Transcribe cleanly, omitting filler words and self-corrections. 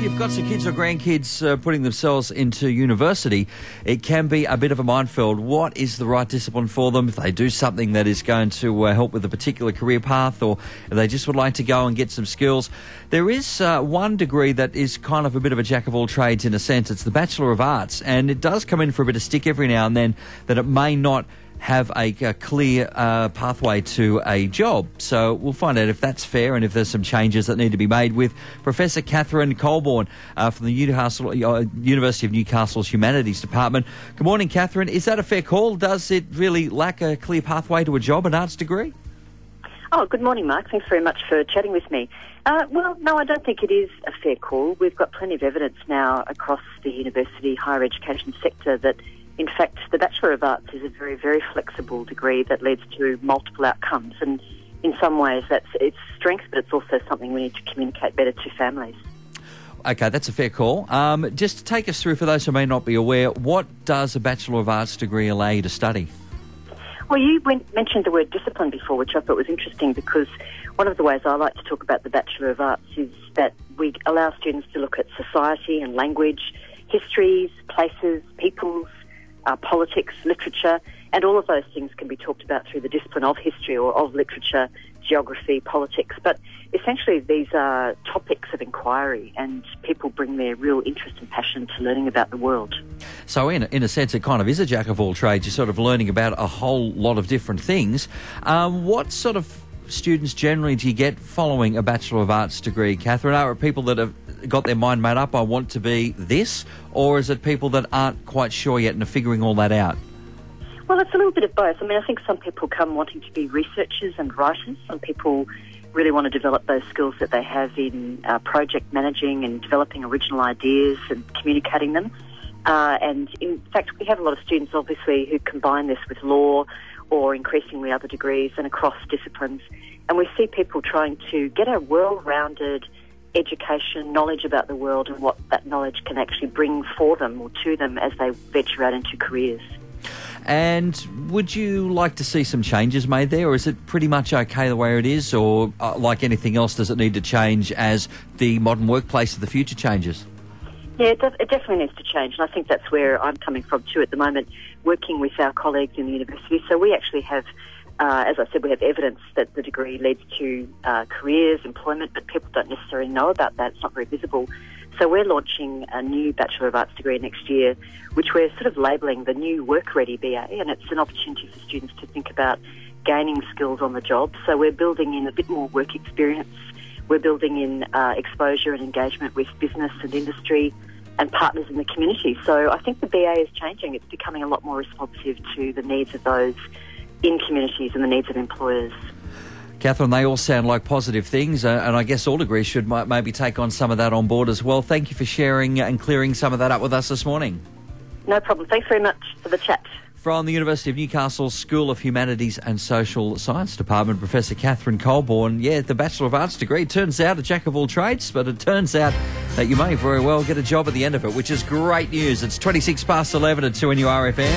you've got some kids or grandkids putting themselves into university, it can be a bit of a minefield. What is the right discipline for them if they do something that is going to help with a particular career path, or if they just would like to go and get some skills? There is one degree that is kind of a bit of a jack of all trades in a sense. It's the Bachelor of Arts, and it does come in for a bit of stick every now and then that it may not have a clear pathway to a job. So we'll find out if that's fair and if there's some changes that need to be made with Professor Catherine Colborne from the University of Newcastle's Humanities Department. Good morning, Catherine. Is that a fair call? Does it really lack a clear pathway to a job, an arts degree? Oh, good morning, Mark. Thanks very much for chatting with me. Well, no, I don't think it is a fair call. We've got plenty of evidence now across the university higher education sector that in fact, the Bachelor of Arts is a very, very flexible degree that leads to multiple outcomes, and in some ways that's its strength, but it's also something we need to communicate better to families. Okay, that's a fair call. Just to take us through, for those who may not be aware, what does a Bachelor of Arts degree allow you to study? Well, you mentioned the word discipline before, which I thought was interesting, because one of the ways I like to talk about the Bachelor of Arts is that we allow students to look at society and language, histories, places, peoples, politics, literature, and all of those things can be talked about through the discipline of history or of literature, geography, politics. But essentially these are topics of inquiry, and people bring their real interest and passion to learning about the world. So in a sense, it kind of is a jack of all trades. You're sort of learning about a whole lot of different things. What sort of students generally do you get following a Bachelor of Arts degree, Catherine? Are it people that have got their mind made up, I want to be this, or is it people that aren't quite sure yet and are figuring all that out? Well, it's a little bit of both. I mean, I think some people come wanting to be researchers and writers. Some people really want to develop those skills that they have in project managing and developing original ideas and communicating them. And in fact, we have a lot of students, obviously, who combine this with law or increasingly other degrees and across disciplines. And we see people trying to get a well-rounded education, knowledge about the world and what that knowledge can actually bring for them or to them as they venture out into careers. And would you like to see some changes made there, or is it pretty much okay the way it is, or like anything else, does it need to change as the modern workplace of the future changes? Yeah, it definitely needs to change, and I think that's where I'm coming from too at the moment, working with our colleagues in the university. So we actually have, as I said, we have evidence that the degree leads to careers, employment, but people don't necessarily know about that. It's not very visible. So we're launching a new Bachelor of Arts degree next year, which we're sort of labelling the new Work-Ready BA, and it's an opportunity for students to think about gaining skills on the job. So we're building in a bit more work experience. We're building in exposure and engagement with business and industry and partners in the community. So I think the BA is changing. It's becoming a lot more responsive to the needs of those in communities and the needs of employers. Catherine, they all sound like positive things, and I guess all degrees should maybe take on some of that on board as well. Thank you for sharing and clearing some of that up with us this morning. No problem. Thanks very much for the chat. From the University of Newcastle's School of Humanities and Social Science Department, Professor Catherine Colborne. Yeah, the Bachelor of Arts degree turns out a jack of all trades, but it turns out that you may very well get a job at the end of it, which is great news. It's 11 at 2 NURFM.